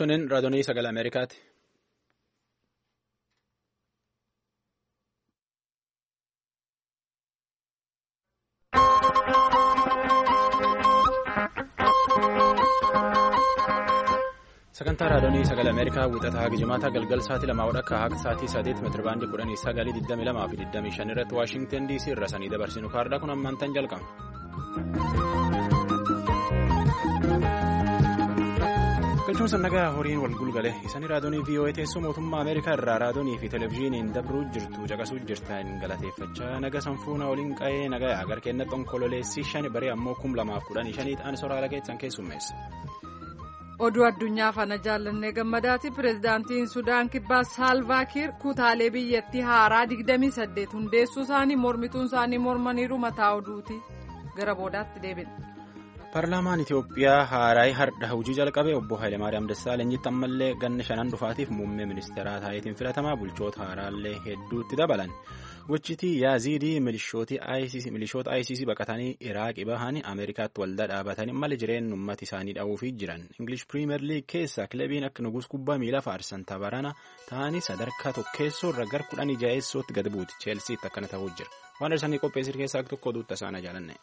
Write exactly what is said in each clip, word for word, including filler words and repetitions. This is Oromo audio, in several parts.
Tunin raadiyoo sagalee Ameerikaati. Sagantaa raadiyoo sagalee Ameerikaa wixataa Gijimaata galgal sa'aatii lamaa akka haga sa'aatii sadeet meetira baandii kudhanii sagalii digdamii lamaa fi digdamii shan irratti Waashingtan D C irra sanii dabarsinu kaardaa kun ammaantan jalqaba. Galchuun sannagaa horiin wal gulgale isanii raadiyoo V O A teessoo mootummaa Ameerikaa irraa raadiyoo fi televezyiiniin dabruu jirtu caqasuu jirtan galateeffachaa naga sanfuuna waliin qa'ee nagaa agar kenna xonkololeessii shani baree ammoo kum lamaaf kudhanii shanii ta'an soraala keessan keessummeessa. Oduu addunyaa fana jaallannee gammadaati. Pireezidaantiin Sudaan Kibbaa Saalvaa Kiir kutaalee biyyattii haaraa digdamii saddeet hundeessuu isaanii mormituun isaanii mormaniiru mataa oduuti. Gara boodaatti deebina. Paarlaamaan Itoophiyaa haaraa har'a hojii jalqabee obbo Hayilemaariyaam Dassaalenyitti ammallee ganna shanan dhufaatiif muummee ministeeraa taayitiin filatamaa bulchoota haaraallee hedduutti dabalan. Wajjitii Yaaziidii milishoota I C C baqatanii Iraaqii bahanii Ameerikaatti waldaa dhaabatanii mala jireenya uummata isaanii dha'uufii jiran. Ingilish Piriimeer Liig keessa kilabiin akka nugus kubbaa miilaa faarsan tabarana ta'anii sadarkaa tokkeessoo irra gar kudhanii jaheessootti gad buuti. Cheelsiitti akkana ta'uu jira. Waan isaanii qopheessir keessaa tokko oduutta isaanii jaalanne.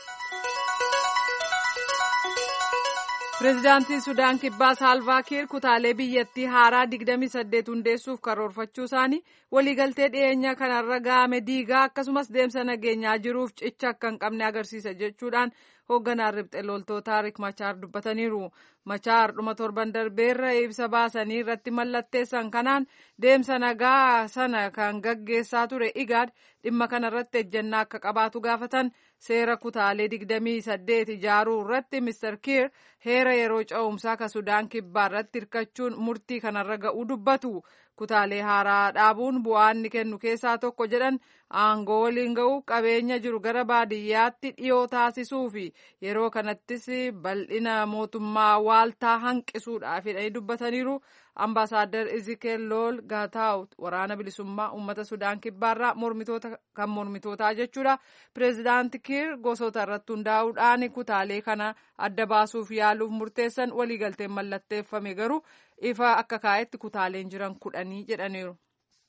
Pireezidaantiin Sudaan Kibbaa Saalvaa Kiir kutaalee biyyattii haaraa digdamii saddeet hundeessuuf karoorfachuu isaanii waliigaltee dhiyeenya kanarra ga'ame diigaa akkasumas deemsa nageenyaa jiruuf cicha akka hin qabne agarsiisa jechuudhaan hoogganaan riphxee loltootaa Riek Machaar dubbataniiru. Machaar dhuma torban darbeerra ibsa baasanii irratti mallatteessan kanaan deemsa nagaa sana kan gaggeessaa ture Igaad dhimma kanarratti ejjennaa akka qabaatu gaafatan. Seera kutaalee digdamii saddeet ijaaruu irratti mister Kiir heera yeroo ce'umsaa ka Sudaan Kibbaa irratti hirkachuun murtii kanarra ga'uu dubbatu. Kutaalee haaraa dhaabuun bu'aa inni kennu keessaa tokko jedhan aangoo waliin ga'uu qabeenya jiru gara baadiyyaatti dhiyoo taasisuu fi yeroo kanattis bal'ina mootummaa waaltaa hanqisuudhaaf jedhanii dubbataniiru. Ambaasaadder Izikeel Lool Gaataawut waraana bilisummaa uummata Sudaan Kibbaarraa kan mormitootaa jechuudha. Pireezidaanti Kiir gosoota irratti hundaa'uudhaan kutaalee kana adda baasuuf yaaluuf murteessan waliigalteen mallatteeffame garuu ifa akka kaa'etti kutaaleen jiran kudhanii jedhaniiru.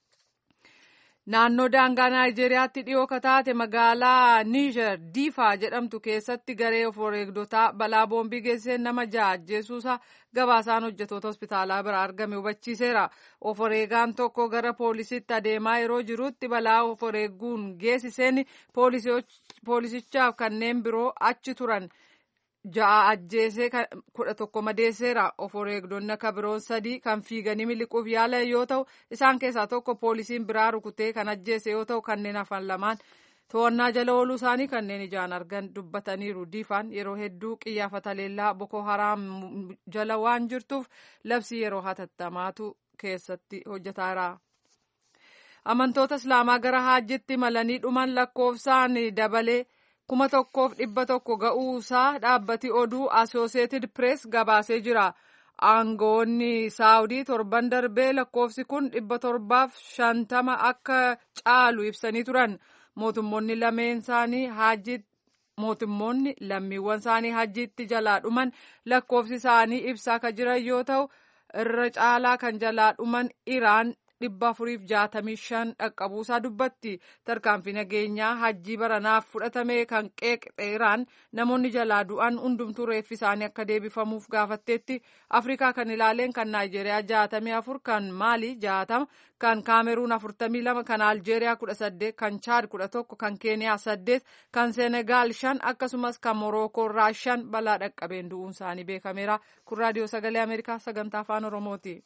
Naannoo daangaa Naayijeeriyaatti dhiyoo kataate magaalaa Niijer Diifaa jedhamtu keessatti garee of wareegdotaa balaa boombii geesseen nama ja'a ajjeesuusaa gabaasaan hojjetoota hospitaalaa bira argame hubachiiseera. Of wareegaan tokko gara poolisiitti adeemaa yeroo jirutti balaa of wareeguun geessiseen poolisichaaf kanneen biroo achi turan ja'a ajjeesee kudha tokko madeesseera. Of wareegdonni akka biroon sadii kan fiiganii miliquuf yaalan yoo ta'u isaan keessaa tokko poolisiin biraa rukutee kan ajjeese yoo ta'u kanneen hafan lamaan to'annaa jala ooluu isaanii kanneen ijaan argan dubbataniiru. Diifaan yeroo hedduu qiyyaafata leellaa Boko Haram jala waan jirtuuf labsii yeroo hatattamaatu keessatti hojjetaara. Amantoota Islaamaa gara Haajjitti malanii dhuman lakkoofsaan dabalee kuma tokkoof dhibba tokko ga'uusaa dhaabbati oduu Associated Press gabaasee jira. Aangoonni Saawudii torban darbee lakkoofsi kun dhibba torbaaf shantama akka caalu ibsanii turan. Mootummoonni lameen isaanii hajji mootummoonni lammiiwwan isaanii hajjiitti jalaa dhuman lakkoofsi isaanii ibsaa kan jiran yoo ta'u irra caalaa kan jalaa dhuman Iraan dhibba afuriif jaatamii shan dhaqqabuusaa dubbatti. Tarkaanfii nageenyaa hajjii baranaaf fudhatame kan qeeqxe Iraan namoonni jalaa du'an hundumtuu reeffi isaanii akka deebifamuuf gaafatteetti. Afrikaa kan ilaaleen kan Naayijeeriyaa jaatamii afur, kan Maalii jaatama, kan Kaameruun afurtamii lama, kan Aljeeriyaa kudha saddeet, kan Chaad kudha tokko, kan Keeniyaa saddeet, kan Senegaal shan akkasumas kan Morookoo irraa shan balaa dhaqqabeen du'uun isaanii beekameera. Kun raadiyoo sagalee Ameerikaa sagantaa afaan Oromooti.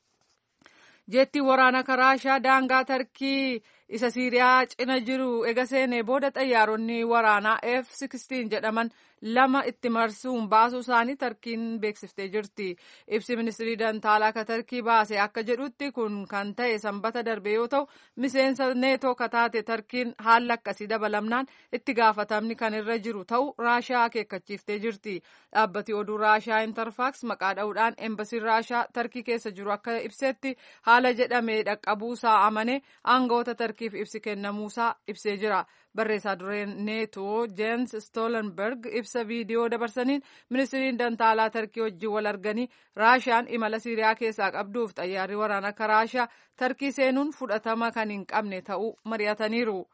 Jeetti waraana Raashaa daangaa Tarkii isa Siiriyaa cina jiru ega seenee booda xayyaaronni waraanaa F sixteen jedhaman lama itti marsuun baasuu isaanii Tarkiin beeksiftee jirti. Ibsi ministirii dantaalaa ka Tarkii baase akka jedhutti kun kan ta'e sanbata darbe yoo ta'u miseensa neetoo kataate Tarkiin haala akkasii dabalamnaan itti gaafatamni kan irra jiru ta'u Raashaa akeekkachiiftee jirti. Dhaabbati oduu Raashaa Interfax maqaa dha'uudhaan embasiin Raashaa Tarkii keessa jiru akka ibsetti haala jedhamee dhaqqabuusaa amane aangawoota tarkiif ibsi kennamuusaa ibsee jira. Barreessaa dureen neetoo Jens Stoltenberg ibsa viidiyoo dabarsaniin ministiriin dantaalaa tarkii wajjin wal arganii raashiyaan imala Siiriyaa keessaa qabduuf xayyaarri waraanaa akka raashiyaa tarkii seenuun fudhatama kan hin qabne ta'uu mari'ataniiru.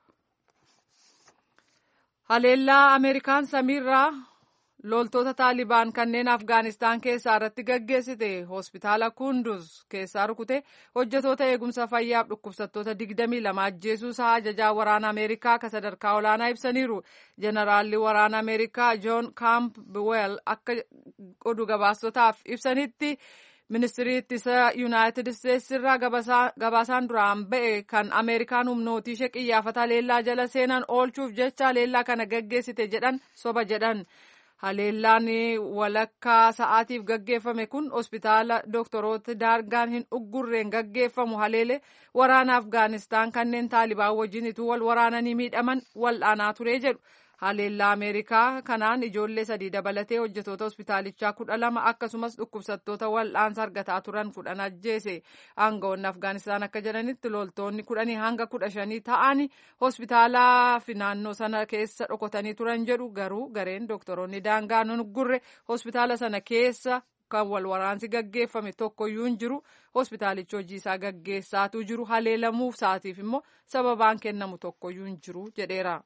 Haleellaa Ameerikaan samiirraa loltoota Taalibaan kanneen Afgaanistaan keessaa irratti gaggeessite hospitaala Kunduz keessaa rukute hojjetoota eegumsa fayyaaf dhukkubsattoota digdamii lama ajjeesuusaa ajajaa waraana Ameerikaa ka sadarkaa olaanaa ibsaniiru. Jeneraalli waraana Ameerikaa John Campbell akka oduu gabaastotaaf ibsanitti ministirii ittisa Yuunaayitid Isteetsi irraa gabaasaan duraan ba'e kan Ameerikaan humnootii ishee qiyyaafataa haleellaa jala seenan oolchuuf jecha haleellaa kana gaggeessite jedhan soba jedhan. Haleellaan walakkaa sa'aatiif gaggeeffame kun hospitaala doktoroota daangaan hin uggurreen gaggeeffamu haleele waraana Afgaanistaan kanneen Taalibaan wajjin ituu wal waraananii miidhaman wal'aanaa ture jedhu. Haleellaa Ameerikaa kanaan ijoollee sadii dabalatee hojjetoota hospitaalichaa kudha lama akkasumas dhukkubsattoota wal'aansa argataa turan kudhan ajjeese. Aangawoonni Afgaanistaan akka jedhanitti loltoonni kudhanii hanga kudha shanii ta'anii hospitaalaa fi naannoo sana keessa dhokotanii turan jedhu. Garuu gareen doktoroonni daangaa hin uggurre hospitaala sana keessa kan wal waraansi gaggeeffame tokkoyyuu hin jiru. Hospitaalichi hojii isaa gaggeessaatu jiru. Haleelamuuf sa'aatiif immoo sababaan kennamu tokkoyyuu hin jiru jedheera.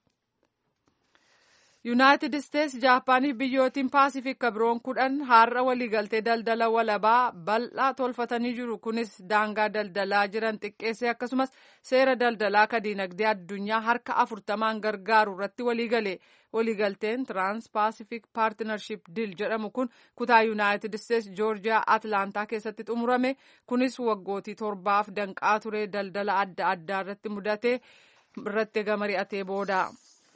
Yuunaayitid Isteetsi Jaapaanii biyyootiin Paasifik biroon kudhan har'a waliigaltee daldala walabaa bal'aa tolfatanii jiru. Kunis daangaa daldalaa jiran xiqqeessee akkasumas seera daldalaa ka diinagdee addunyaa harka afurtamaan gargaaru irratti waliigale. Waliigalteen Trans Pacific Partnership Deal jedhamu kun kutaa Yuunaayitid Isteetsi Joorjiyaa Atlaantaa keessatti xumurame. Kunis waggootii torbaaf danqaa ture daldala adda addaa irratti mudate irratti gamari'atee booda.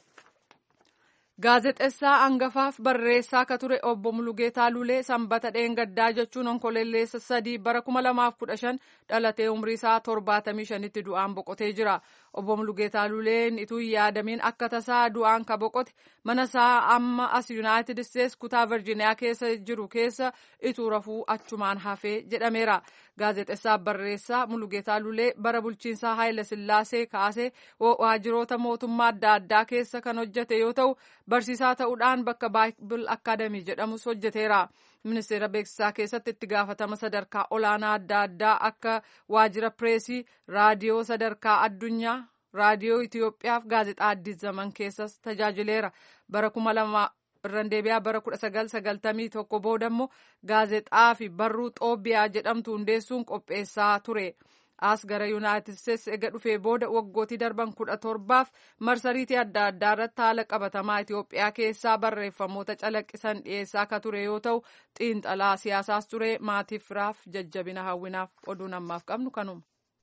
Gaazexeessaa hangafaaf barreessaa ka ture obbo Mulugeetaa Lulee sanbata dheengaddaa jechuun onkoleelleessa sadii bara kuma lamaaf kudha shan dhalatee umrii isaa torbaatamii shanitti du'aan boqotee jira. Obbo Mulugeetaa Luleen ituu yaadamiin akka tasaa du'aan ka boqote mana isaa amma as Yuunaayitid Isteetsi kutaa Virjiiniyaa keessa jiru keessa ituu rafuu achumaan hafee jedhameera. Gaazexeessaa barreessaa Mulugeetaa Lulee bara bulchiinsaa Haayile Sillaasee kaasee waajjiroota mootummaa adda addaa keessa kan hojjete yoo ta'u barsiisaa ta'uudhaan bakka Baayibil Akaadamii jedhamus hojjeteera. Ministeera beeksisaa keessatti itti gaafatama sadarkaa olaanaa adda addaa akka waajjira pireesii, raadiyoo sadarkaa addunyaa, raadiyoo Itoophiyaaf gaazexaa Addis Zaman keessas tajaajileera. Bara kuma lama irraan deebi'aa bara kudha sagal sagaltamii tokko booda immoo gaazexaa fi barruu Xoobiyaa jedhamtu hundeessuun qopheessaa ture. As gara Yuunaayitid Isteetsi ega dhufee booda waggootii darban kudha torbaaf marsariitii adda addaa irratti haala qabatamaa Itoophiyaa keessaa barreeffamoota calaqqisan dhiyeessaa akka ture yoo ta'u xiinxalaa siyaasaas ture. Maatiif firaaf jajjabina hawwinaaf oduun ammaaf qabnu kanuma.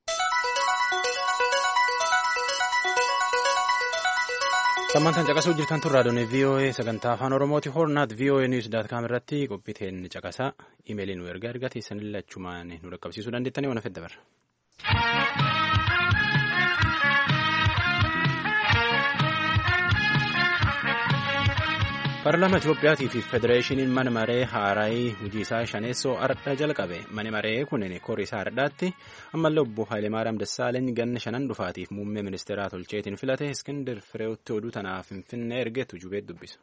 Samantaan caqasuu jirtan tun raadiyoon V O A sagantaa afaan Oromooti. Hornaat V O A News dot com irratti qophiiteen caqasaa imeelii nu ergaa ergaa teessanillee achumaan nu dhaqqabsiisuu dandeettanii waan fedha barra. Paarlaamaa Itoophiyaatii fi Federeeshiniin mana maree haaraayii hojii isaa shaneessoo ardha jalqabe. Mani maree kunin korii isaa ardhaatti ammallee obbo Hayilemaariyaam Dassaaleny ganna shanan dhufaatiif muummee ministeeraa tolcheetiin filate. Iskindir Fireewotti oduu tanaaf Finfinnee ergeetu jubeet dubbisa.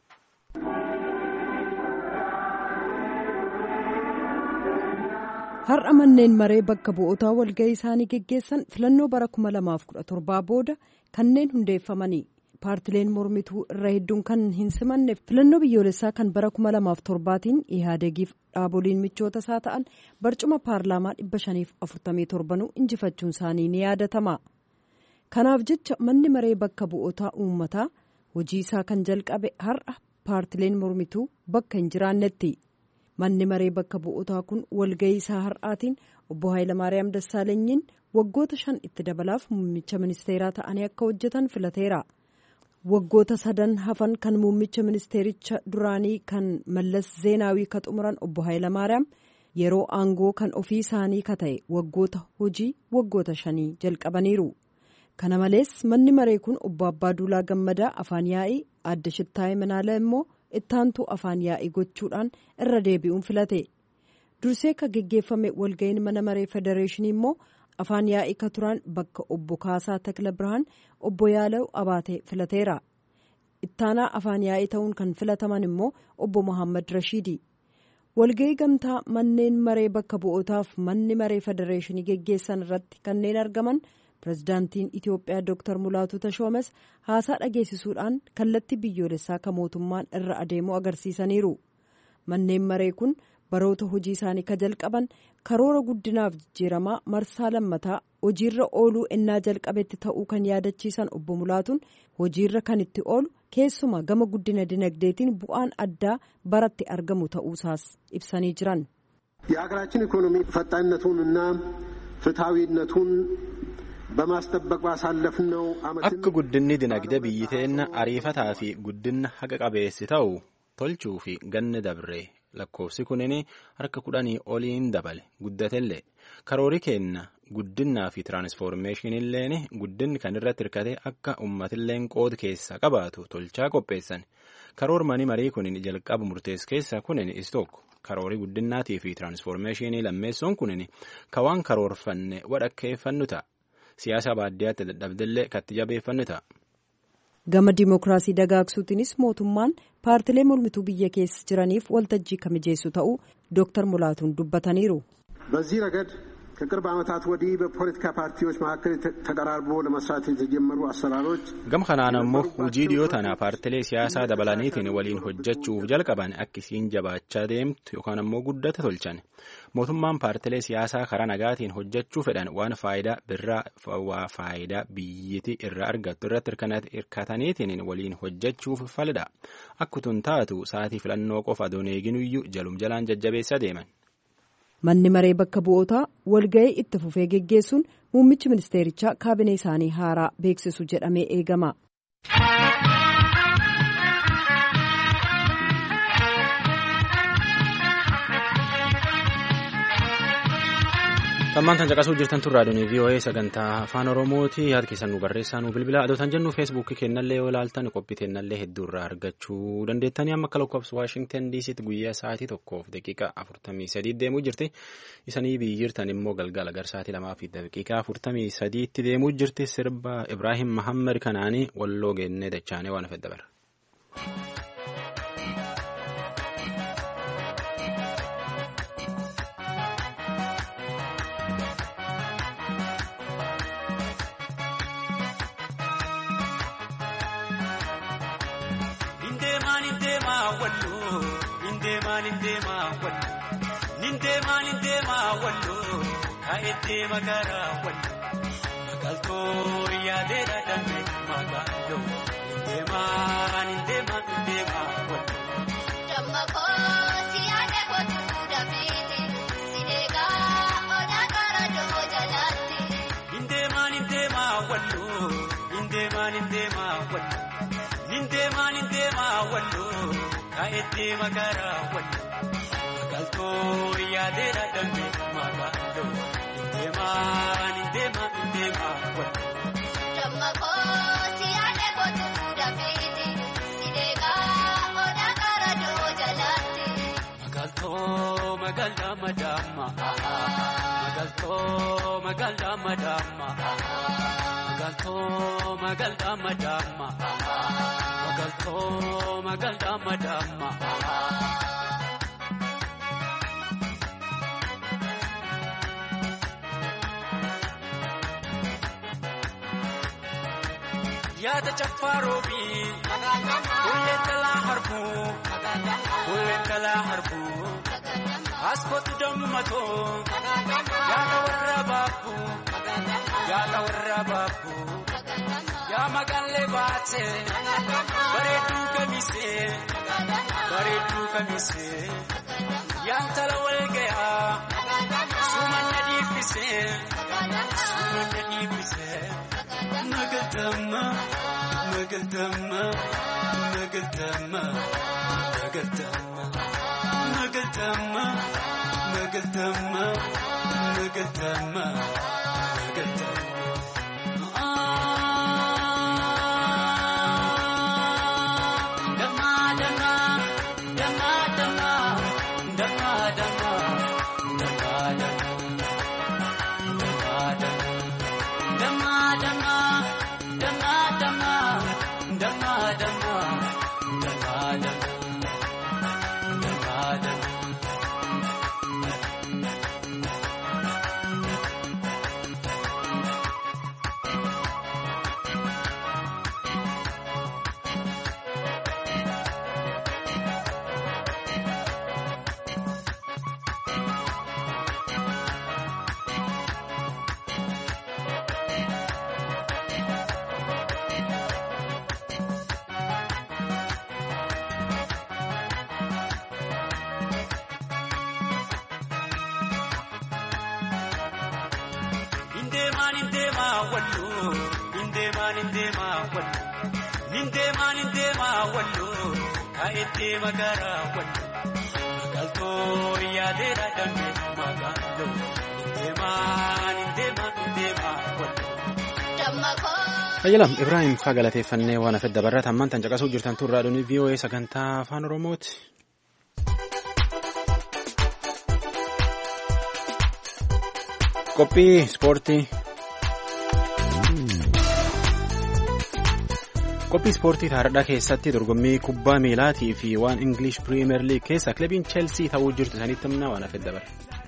Har'a manneen maree bakka bu'ootaa walga'ii isaanii geggeessan filannoo bara kuma lamaaf kudha torbaa booda kanneen hundeeffamanii. Paartileen mormituu irra hedduun kan hin simanne filannoo biyyoolessaa kan bara kuma lamaaf torbaatiin ihaadegiif dhaaboliin michoota isaa ta'an barcuma paarlaamaa dhibba shaniif afurtamii torbanuu injifachuun isaanii ni yaadatama. Kanaaf jecha manni maree bakka bu'ootaa uummataa hojii isaa kan jalqabe har'a paartileen mormituu bakka hin jiraannetti. Manni maree bakka bu'ootaa kun walga'ii isaa har'aatiin obbo Hayilemaariyaam Dassaalenyiin waggoota shan itti dabalaaf muummicha ministeeraa ta'anii akka hojjetan filateera. Waggoota sadan hafan kan muummicha ministeericha duraanii kan Mallas Zeenaawii ka xumuran obbo Hayilemaariyaam yeroo aangoo kan ofii isaanii ka ta'e waggoota hojii waggoota shanii jalqabaniiru. Kana malees manni maree kun obbo Abbaaduulaa Gammadaa afaan yaa'ii, Aadde Shittaayee Manaalaa immoo ittaantuu afaan yaa'ii gochuudhaan irra deebi'uun filate. Dursee ka geggeeffame walga'iin mana maree federeeshinii immoo afaan yaa'ii ka turan bakka obbo Kaasaa Takla Birhaan obbo Yaalaw Abaatee filateera. Ittaanaa afaan yaa'ii ta'uun kan filataman immoo obbo Mohaammed Rashiidi. Walga'ii gamtaa manneen maree bakka bu'ootaaf manni maree federeeshinii geggeessan irratti kanneen argaman pirezidaantiin Itiyoophiyaa Dooktar Mulaatu Tashoomes haasaa dhageessisuudhaan kallattii biyyoolessaa ka mootummaan irra adeemu agarsiisaniiru. Manneen maree kun baroota hojii isaanii ka jalqaban karoora guddinaaf jijjiiramaa marsaa lammataa hojiirra ooluu ennaa jalqabetti ta'uu kan yaadachiisan obbo Mulaatuun hojiirra kan itti oolu keessuma gama guddina dinagdeetiin bu'aan addaa baratti argamu ta'uusaas ibsanii jiran. የሀገራችን ኢኮኖሚ ፈጣንነቱንና ፍትሃዊነቱን በማስጠበቅ ባሳለፍነው ዓመት akka guddinni dinagdee biyyi teenna ariifataa fi guddinna haqa qabeessi ta'u tolchuu fi ganni dabre lakkoofsi kunin harka kudhanii oliin dabale guddatellee karoori keenna guddinnaa fi tiraansfoormeeshiniilleen guddinni kan irratti hirkate akka ummatilleen qooda keessa qabaatu tolchaa qopheessan karoormanii marii kunin jalqaba murtees keessa kunin is tokko karoorii guddinnaatii fi tiraansfoormeeshinii lammeessoon kunin kawaan karoorfanne wadhakkeeffannu ta'a siyaasa baadiyyaatti dadhabdellee katti jabeeffannu ta'a. Gama dimookiraasii dagaagsuutiinis mootummaan paartilee mormituu biyya keessa jiraniif waltajjii kan mijeessu ta'uu Dooktar Mulaatuun dubbataniiru. በዚህ ረገድ ከቅርብ ዓመታት ወዲህ በፖለቲካ ፓርቲዎች መካከል ተቀራርቦ ለመስራት የተጀመሩ አሰራሮች gam kanaan ammoo hojii dhiyoo tana paartilee siyaasaa dabalaniitiin waliin hojjechuuf jalqaban akkisiin jabaachaa deemtu yookaan ammoo guddata tolchan mootummaan paartilee siyaasaa karaa nagaatiin hojjechuu fedhan waan faayidaa birraa waa faayidaa biyyiti irraa argattu irratti hirkataniitiin waliin hojjechuuf falidha akkutun taatu sa'aatii filannoo qofa dooneeginuyyuu jalum jalaan jajjabeessaa deeman. Manni maree bakka bu'ootaa walga'ii itti fufee geggeessuun muummichi ministeerichaa kaabinee isaanii haaraa beeksisu jedhamee eegama. Tammaan tan caqasuu jirtan tun raadiyoon V O A sagantaa afaan Oromooti yaada keessan nu barreessaa nu bilbila adootan jennu feesbuukii kennallee yoo ilaaltan qophii teennallee hedduu irraa argachuu dandeettanii amma akka lakkoofsa Waashingtan D Ctti guyyaa sa'aatii tokkoof daqiiqaa afurtamii sadii deemuu jirti isanii biyyi jirtan immoo galgala gar sa'aatii lamaa fi daqiiqaa afurtamii sadiitti deemuu jirti sirba Ibraahim Mahammed kanaanii walloo geennee dachaanee waan fedha bara. Nindeema nindeema wallo kaete magara wallo magalto yaadera danne magalo nindeema nindeema nindeema wallo damma ko siyaade ko tuda bidi sidega oda kara do jalati nindeema nindeema wallo nindeema nindeema wallo nindeema nindeema wallo kaete magara wallo Galto yaadera dambe magalo indema indema indema damma ko siyaade ko tuda bidi sidega oda kara do jalati magalto magalda madama magalto magalda madama magalto magalda madama magalto magalda madama Ya da chafarobi kulle kala harbu kulle kala harbu askot dammato ya da warra babu ya da warra babu ya magalle baate bareedu kamise bareedu kamise ya tala walgaya sumanna difise sumanna difise Magadama, Magadama, Magadama, Magadama, Magadama, Magadama, Magadama, Magadama. Nindeema nindeema wallo. Nindeema nindeema wallo. Kaayetee magaaraa wallo. Magaaltoo yaadeera dambe magaaloo. Nindeema nindeema nindeema wallo. Ayyalam Ibrahim faa galateeffannee waan afedda barraata ammaan tan caqasuu jirtan turraa dhuni V O A sagantaa afaan Oromooti. Qophii ispoortii. Qophii ispoortii taarikhaa keessatti dorgommii kubbaa miilaatii fi waan English Premier League keessa kilabiin Chelsea ta'uu jirtu sanitti himna waan afedda barra.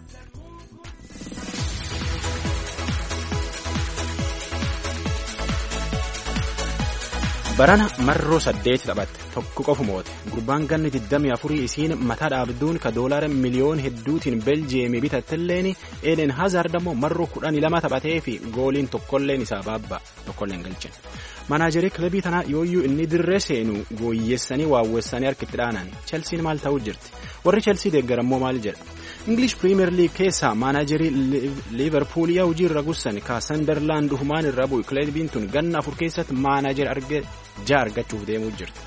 Barana marroo saddeet taphatte tokko qofu moote gurbaan ganni digdamii afurii isiin mataa dhaabduun ka doolaara miliyoon hedduutiin Beljiyeemii bitattilleen Eden Hazard ammoo marroo kudhanii lama taphatee fi gooliin tokkolleen isaa baabba tokkolleen galchin. Manaajerii kilabii tanaa yooyyuu inni dirree seenu gooyyeessanii waawweessanii harkitti dhaanan Chelsiin maal ta'uu jirti warri Chelsea deeggarammoo maal jedha. English Premier League keessa manaajerii Liverpool yaa hojii irra gussan ka Sunderland humaan irra bu'u kilabiin tun ganna afur keessatti manaajer arge jaa argachuuf deemuu jirti.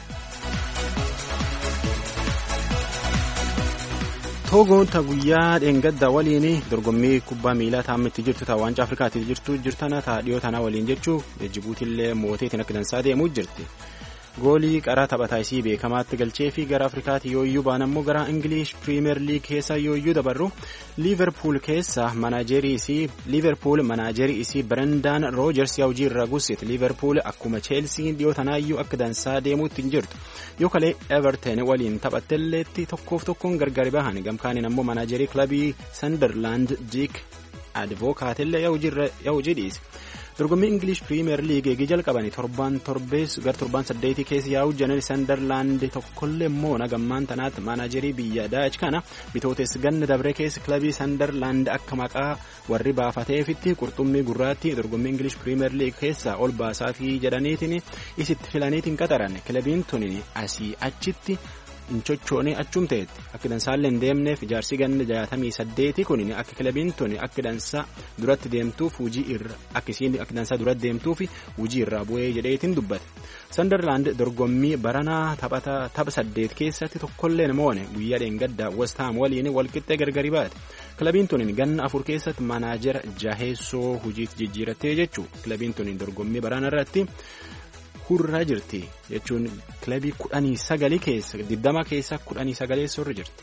Togoon ta guyyaa dheengadda waliin dorgommii kubbaa miilaa taa'amitti jirtu ta waancaa Afrikaatiif jirtu jirtana ta dhiyoo tana waliin jechuu Jibuutiillee mooteetiin akka dansaa deemuu jirti. Goolii qaraa taphataa isii beekamaatti galchee fi gara Afrikaatti yooyyuu baan ammoo gara English Premier League keessa yooyyuu dabarru Liverpool keessa manaajerii isii Liverpool manaajerii isii Brendan Rodgers yaa hojii irra gussite Liverpool akkuma Chelsea dhiyoo tanaayyuu akka dansaa deemuutti hin jirtu yoo kalee Everton waliin taphattelleetti tokkoof tokkoon gargari bahan gamkaaniin ammoo manaajerii kilabii Sunderland Dick Advocaatille yaa hojii dhiise. Dorgommii English Premier League eegii jalqabanii torban torbees gar torban saddeetii keessa yaa'u Jenel Sunderland tokkollee immoo nagammaan tanaatti manaajerii biyya Daach kana bitootes ganna dabre keessa kilabii Sunderland akka maqaa warri baafateefitti qurxummii gurraatti dorgommii English Premier League keessa ol baasaatii jedhaniitiin isitti filaniitiin qaxaran kilabiin tuni asii achitti inchochoonee achum ta'etti akka dansaallee hin deemneef ijaarsi ganna jaatamii saddeetii kun akka kilabiin tuni akka dansaa duratti deemtuuf hujii irra akka isiin akka dansaa duratti deemtuuf hujii irraa bu'ee jedheetiin dubbate. Sunderland dorgommii baranaa taphata tapha saddeet keessatti tokkollee namoonni guyyaa dheengaddaa West Ham waliin walqixxee gargari baate. Kilabiin tuni ganna afur keessatti manaajera jaheessoo hujiitti jijjiirattee jechuu kilabiin tuni dorgommii baranaa irratti hurraa jirti jechuun kilabii kudhanii sagalii keessa digdama keessa kudhanii sagalee sorra jirti.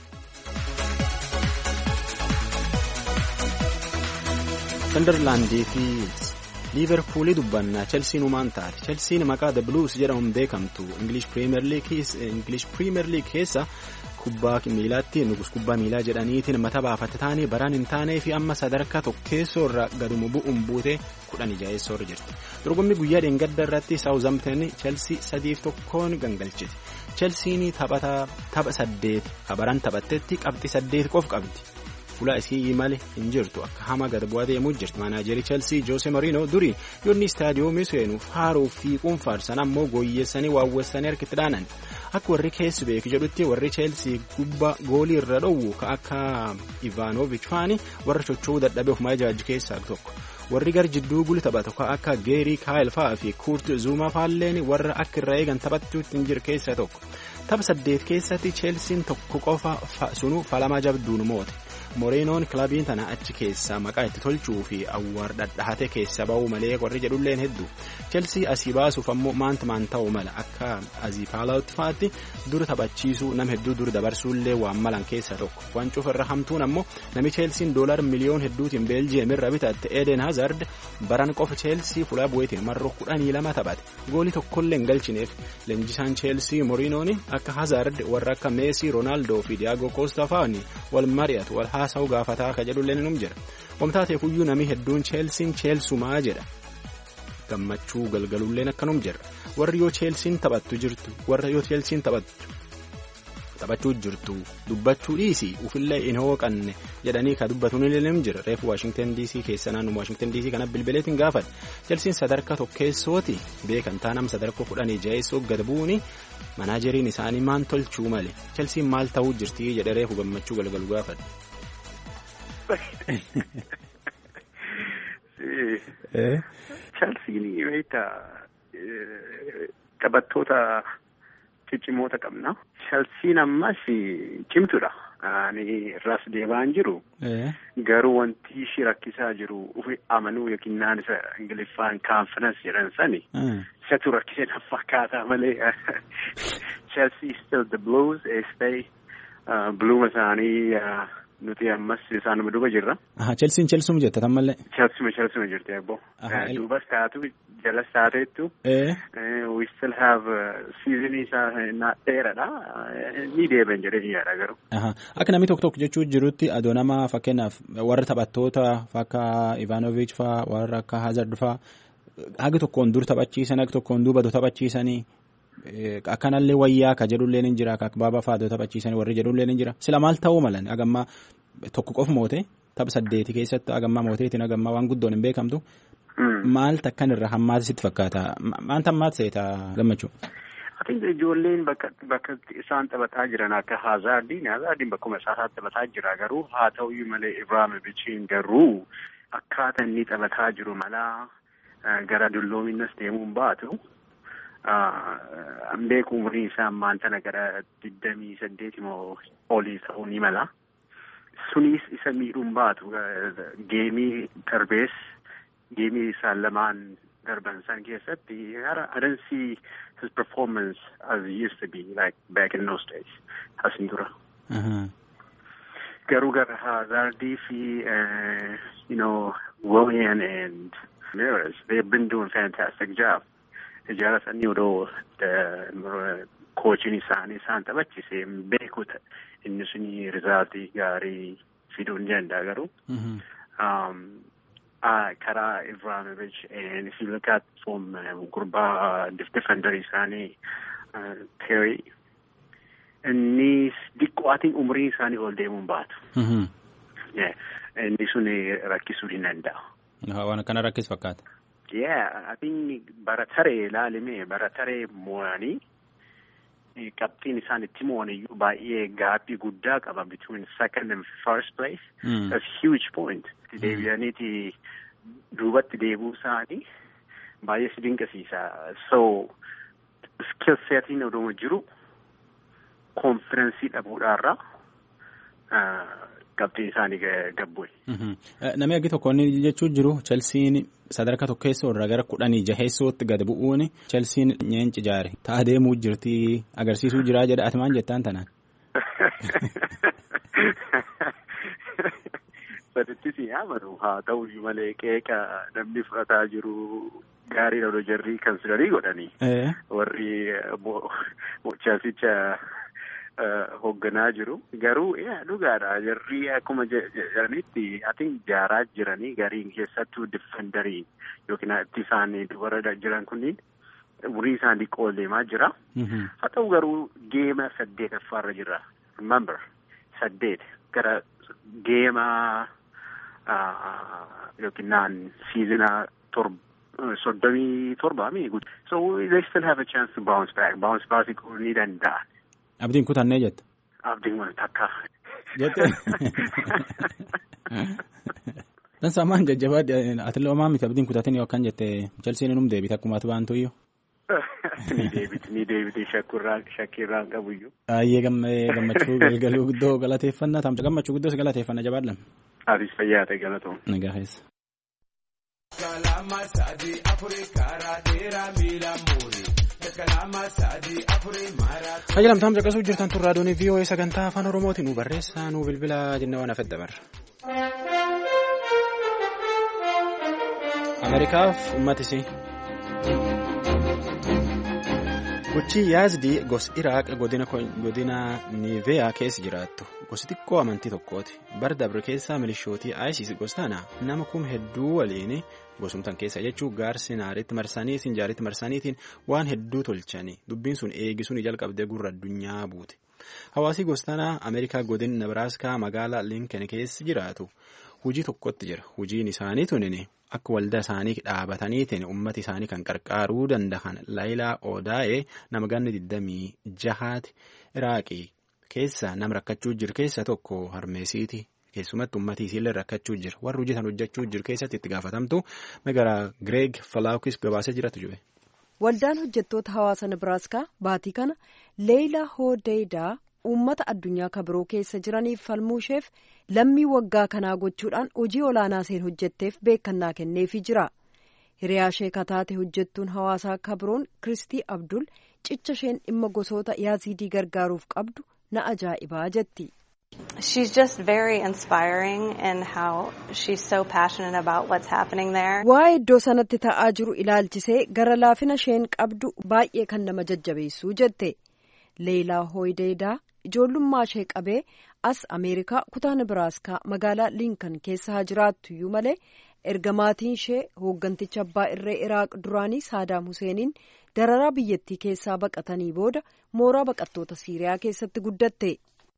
Sunderlandii fi Liverpoolii dubbannaa Chelsea numaan taate. Chelsea maqaa The Blues jedhamuun beekamtu English Premier League English Premier League keessa kubbaa miilaatti nugus kubbaa miilaa jedhaniitiin mata baafatte taanii baraan hin taanee fi amma sadarkaa tokkeessoo irra gadumu bu'uun buute kudhan ijaa'essoo irra jirti. Dorgommii guyyaa dheengadda irratti Southampton Chelsea sadiif tokkoon gangalchiti. Chelsea tapha saddeet habaran taphattetti qabxii saddeet qof qabdi. Fuula isii malee hin jirtu akka hama gad bu'aa deemuu jirti. Manaajerii Chelsea Jose Mourinho durii yoonni istaadiyoomii seenuuf haaruu fi quunfaarsan ammoo gooyyeessanii waawweessanii harkitti dhaanan. Akka warri keessi beeku jedhutti warri Chelsea kubbaa goolii irra dhowwu akka Ivanovic faani warra chocho'uu dadhabee ofumaa ijaajji keessaa tokko. Warri gar jidduu guli taphatu akka Gary Kyle fa'aa fi Kurt Zuma faalleen warra akka irra eegan taphachuutti hin jiru keessaa tokko. Tapha saddeet keessatti Chelsea tokko qofa sunu falamaa jabduun moote. Morenoon kilabiin tana achi keessa maqaa itti tolchuu fi awwaar dhadhahate keessa ba'uu malee warri jedhulleen hedduu. Chelsea asii baasuuf ammoo maanta maan ta'uu mala akka Azipalaatti fa'aatti dura taphachiisuu nam hedduu dura dabarsuullee waan malan keessaa tokko. Waan cufarra hamtuun ammoo nami Chelsea doolaar miliyoon hedduutiin Belgium irra bitatte Eden Hazard baran qofa Chelsea fuula bu'eetiin marroo kudhanii lama taphate. Goolii tokkollee hin galchineef leenjisaan Chelsea Morenoon akka Hazard warra akka Messi, Ronaldo fi Diago Costa fa'aani wal mari'atu wal haasa'u gaafataa akka jedhulleen num jira. Wamtaatee fuyyuu nami hedduun Chelsea Chelsumaa jedha. Gammachuu galgalulleen akkanum jira. Warri yoo Chelsea taphattu jirtu warra yoo Chelsea taphattu taphachuu jirtu dubbachuu dhiisi ufillee hin hooqanne jedhanii ka dubbatuun illee jira. Reefu Washington D C keessa naannoo Washington D C kana bilbileetiin gaafadha. Chelsea sadarkaa tokkeessooti beekan taanam sadarkaa kudhanii jaheessoo gad bu'uuni manaajeriin isaanii maan tolchuu malee Chelsea maal ta'uu jirti jedhe reefu gammachuu galgalu gaafadha. Chelsea beekta taphattoota ciccimoota qabna. Chelsea ammas cimtuudha. Ani irraas deemaan jiru. Garuu wanti ishii rakkisaa jiru ufi amanuu yookiin naan isa Ingiliffaan confidence jedhan sani. Isatu rakkisee na fakkaata malee. Chelsea still the Blues stay Blue isaanii nuti ammas isaanuma duuba jirra. Chelsea Chelsea jetta tammallee. Chelsea Chelsea jirti abbo. Duubas taatu jalas taateettu. We still have season isaa na dheeradha. Ni deebiin jedhee yaada garuu. Akka namni tokko tokko jechuu jirutti adoo nama fakkeenyaaf warra taphattoota fakka Ivanovic faa warra akka Hazard faa haga tokkoon dur taphachiisan haga tokkoon duuba taphachiisanii. Akkanallee wayyaa ka jedhullee ni jira akka baaba faadoo taphachiisanii warri jedhullee ni jira sila maal ta'uu malan agammaa tokko qof moote tapha saddeeti keessatti agammaa mooteetiin agammaa waan guddoon hin beekamtu maal takkan irra hammaati sitti fakkaata maanta hammaati seeta gammachuu. Ati ijoolleen bakka bakka isaan taphataa jiran akka Hazardiin Hazardiin bakkuma isaa taphataa jira garuu haa ta'uyyuu malee Ibrahimovichiin garuu akkaataa inni taphataa jiru malaa gara dulloominas deemuun baatu. Ambee umrii isaa ammaan tana gara digdamii saddeeti moo olii ta'uu ni mala. Sunis isa miidhuun baatu geemii darbees geemii isaan lamaan darban san keessatti I don't see his performance as he used to be like back in those days. Hasin dura. Garuu gara Hazardii fi you know Willian and Ramirez, they've been doing a fantastic job. Ijaara sanii odoo koociin isaanii isaan taphachise beekuta inni suni rizaaltii gaarii fiduu ni danda'a garuu. Karaa Ibrahimovic and if you look at from gurbaa defender isaanii Terry inni diqqoo atiin umrii isaanii ol deemuun baatu. Inni suni rakkisuu ni danda'a. Waan akkana rakkis fakkaata. Yeah, I think barataree ilaalimee barataree mo'anii qabxiin isaan itti mo'aniyyuu baay'ee gaappii guddaa qaba between second and first place. Mm. That's a huge point. Mm. Deebi'aniiti duubatti deebuu isaanii baay'ee si dinqisiisa. So skill setiin odoo jiru konfidensii dhabuudhaarra qabxiin isaanii gabbu'e. Namni aggi tokko inni jechuun jiru Chelsiin sadarkaa tokkeessoo irraa gara kudhanii jaheessootti gad bu'uun Chelsiin nyeenci jaare ta'a deemuu jirti agarsiisuu jiraa jedha ati maal jettaan tanaan. Saditti si yaamanu haa ta'u malee qeeqa namni fudhataa jiru gaarii dha jarrii kansilarii godhanii warri Chelsiicha hoogganaa jiru garuu dhugaadha jarrii akkuma jedhanitti ati jaaraa jiranii gariin keessattuu defendarii yookiin itti isaanii dubara jiran kunniin umurii isaanii qooleemaa jira. Haa ta'u garuu geema saddeetaffaarra jira. Remember saddeet gara geema yookiin naan siizina soddomii torbaa miiguuti. So they still have a chance to bounce back. Bounce back ni danda'a. Abdiin kutannee jette. Abdiin waan takka. Jette. Dan saamaan jajjabaa ati loomaa miti abdiin kutatin yookaan jette Chelsiin num deebite akkuma ati baantu iyyuu. Ni deebiti ni deebiti shakkurraan shakkirraan qabuyyuu. Ayyee gammachuu galgaluu guddoo galateeffannaa taamta gammachuu guddoo si galateeffannaa jabaadhaan. Atis fayyaa ta'e galatoom. Nagaa keessa. Kalama sadi Afrikaa raadheeraa miila muurii. Ajaa'ilamtaan caqasuu jirtan tun raadiyoon V O A sagantaa afaan Oromooti nu barreessaa nu bilbila jennee waan hafedha barra. Ameerikaaf uummatisii. Gochi Yaazidii gosa Iraaq godina Niiveyaa keessa jiraattu gosi xiqqoo amantii tokkooti. Bara dabre keessaa milishootii ISIS gostaana nama kuma hedduu waliin gosumtan keessa jechuun gaarsiinaaritti marsanii sinjaaritti marsaniitiin waan hedduu tolchanii dubbiin sun eegisuun jalqabdee gurra addunyaa buute. Hawaasii gostaanaa Ameerikaa godina Nebraaskaa magaalaa Lincoln keessa jiraatu hujii tokkotti jira. Hujiin isaanii tunin akka waldaa isaanii dhaabataniitiin ummati isaanii kan qarqaaruu danda'an Laayilaa Odaa'ee nama ganni digdamii jahaati Iraaqii keessa nama rakkachuu jiru keessa tokko harmeesiiti keessumatti uummatii isiillee rakkachuu jira warri hojii san hojjechuu jiru keessatti itti gaafatamtu magaalaa Gireeg Falaakis gabaasee jiratu jiru. Waldaan hojjettoota hawaasa Nebraaskaa baatii kana Leeyilaa Hoodeedaa uummata addunyaa kabiroo keessa jiraniif falmuusheef lammii waggaa kanaa gochuudhaan hojii olaanaa isheen hojjetteef beekannaa kenneefii jira. Hiriyaa ishee kataate hojjettuun hawaasaa kabiroon Kiristii Abdul cicha isheen dhimma gosoota Yaazidii gargaaruuf qabdu na ajaa'ibaa jetti. She's just very inspiring in how she's so passionate about what's happening there. Waa'ee iddoo sanatti ta'aa jiru ilaalchisee gara laafina isheen qabdu baay'ee kan nama jajjabeessuu jette. Leeyilaa Hoodeedaa ijoollummaa ishee qabee as Ameerikaa kutaa Nebraaskaa magaalaa Lincoln keessa haa jiraattu iyyuu malee erga maatiin ishee hoogganticha abbaa irree Iraaq duraanii Saadaam Huseeniin dararaa biyyattii keessaa baqatanii booda mooraa baqattoota Siiriyaa keessatti guddatte.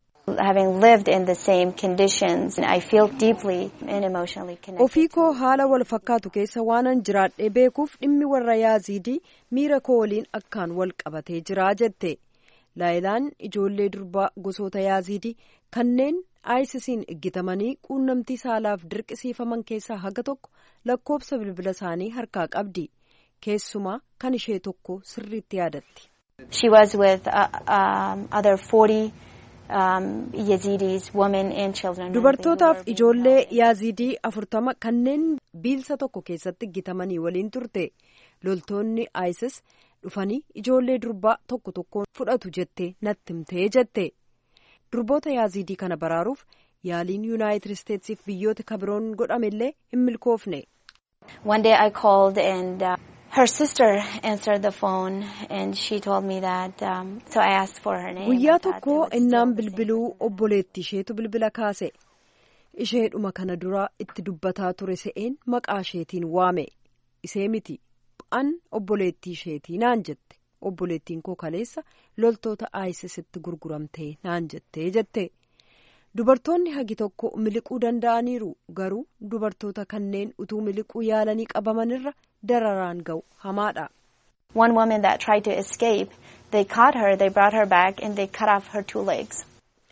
Having lived in the same conditions, I feel deeply and emotionally connected. Ofii koo haala wal fakkaatu keessa waanan jiraadhee beekuuf dhimmi warra Yaazidii miira koo waliin akkaan wal qabatee jira jette. Laayilaan ijoollee durbaa gosoota Yaazidii kanneen ISISiin eeggatamanii quunnamtii saalaaf dirqisiifaman keessaa haga tokko lakkoobsa bilbila isaanii harkaa qabdi. Keessumaa kan ishee tokko sirriitti yaadatti. She was with uh, um, other forty um, Yazidis, women and children. Dubartootaaf ijoollee Yaazidii afurtama kanneen biilsa tokko keessatti eeggatamanii waliin turte. Loltoonni ISIS dhufanii ijoollee durbaa tokko tokkoon fudhatu jettee natti himtee jette. Durboota Yaazidii kana baraaruuf yaaliin Yuunaayitid Isteetsiif biyyoota kabiroon godhamellee hin milkoofne. One day I called and uh, her sister answered the phone and she told me that um, so I asked for her name. Guyyaa tokko innaan bilbiluu obboleetti isheetu bilbila kaase. Isheedhuma kana dura itti dubbataa ture se'een maqaa isheetiin waame. Isee miti. An obboleettii isheetii naan jette. Obboleettiin koo kaleessa loltoota ISISitti gurguramtee naan jettee jette. Dubartoonni hagi tokko miliquu danda'aniiru garuu dubartoota kanneen utuu miliquu yaalanii qabamanirra dararaan ga'u hamaadha. One woman that tried to escape, they caught her, they brought her back and they cut off her two legs.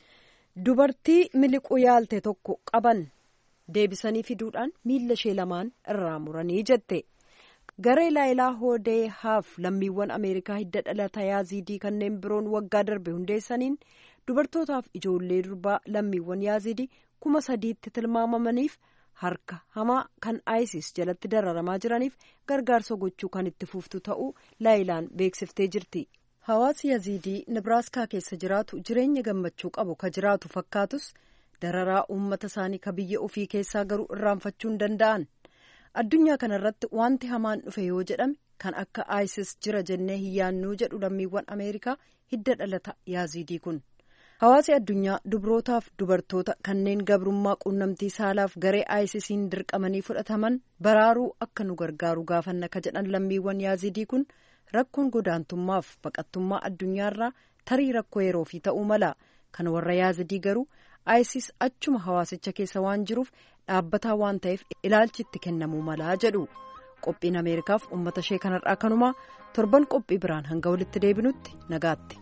Dubartii miliquu yaalte tokko qaban deebisanii fiduudhaan miilla ishee lamaan irraa muranii jette. Garee Laayilaa Hoodeedaaf lammiiwwan Ameerikaa hidda dhalata Yaazidii kanneen biroon waggaa darbe hundeessaniin dubartootaaf ijoollee durbaa lammiiwwan Yaazidii kuma sadiitti tilmaamamaniif harka hamaa kan ISIS jalatti dararamaa jiraniif gargaarsa gochuu kan itti fuftu ta'uu Laayilaan beeksiftee jirti. Hawaasi Yaazidii Nebraaskaa keessa jiraatu jireenya gammachuu qabu ka jiraatu fakkaatus dararaa uummata isaanii ka biyya ofii keessaa garuu irraanfachuu hin danda'an. Addunyaa kanarratti wanti hamaan dhufe yoo jedhame kan akka ISIS jira jennee hin yaannuu jedhu lammiiwwan Ameerikaa hidda dhalata Yaazidii kun. Hawaasi addunyaa dubrootaaf dubartoota kanneen gabrummaa quunnamtii saalaaf garee ISISiin dirqamanii fudhataman baraaruu akka nu gargaaru gaafanna ka jedhan lammiiwwan Yaazidii kun rakkoon godaantummaaf baqattummaa addunyaarraa tarii rakkoo yeroo fi ta'uu mala. Kan warra Yaazidii garuu ISIS achuma hawaasicha keessa waan jiruuf dhaabbataa waan ta'eef ilaalchi itti kennamuu malaa jedhu. Qophiin Ameerikaaf uummata ishee kanarraa kanumaa torban qophii biraan hanga walitti deebinutti nagaatti.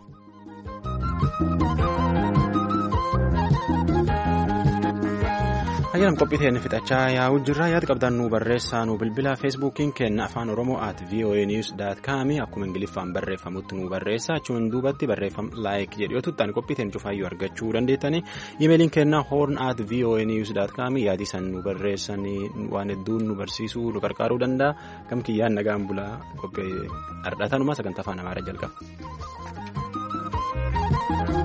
Ayyaanam qophii ta'een fixachaa yaa'uu jirra yaada qabdaan nu barreessaa nu bilbila feesbuukiin kenna afaan oromoo at voa news dot com akkuma ingiliffaan barreeffamutti nu barreessa achuun duubatti barreeffam laayik jedhu yoo tuttaan qophii ta'een cufaayyuu argachuu dandeettani imeeliin kenna horn at voa news dot com yaadi san nu barreessanii waan hedduun nu barsiisuu nu gargaaruu danda'a kam kiyyaan nagaan bulaa qophii ardhatanumaa sagantaa afaan amaaraa jalqaba.